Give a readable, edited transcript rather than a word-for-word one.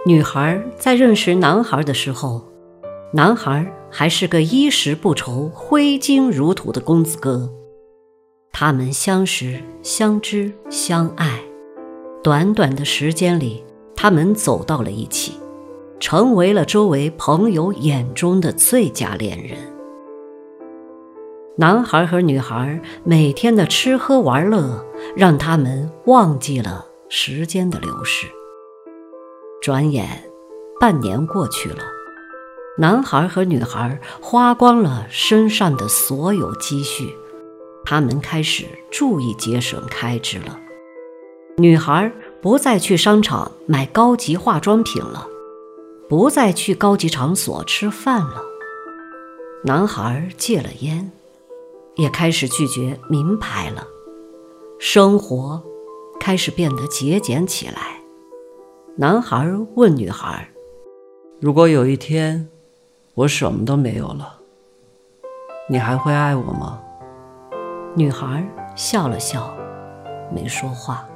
女孩在认识男孩的时候，男孩还是个衣食不愁、挥金如土的公子哥。他们相识、相知、相爱，短短的时间里，他们走到了一起，成为了周围朋友眼中的最佳恋人。男孩和女孩每天的吃喝玩乐，让他们忘记了时间的流逝。转眼半年过去了，男孩和女孩花光了身上的所有积蓄，他们开始注意节省开支了。女孩不再去商场买高级化妆品了，不再去高级场所吃饭了。男孩戒了烟，也开始拒绝名牌了。生活开始变得节俭起来。男孩问女孩： 如果有一天我什么都没有了，你还会爱我吗？ 女孩笑了笑，没说话。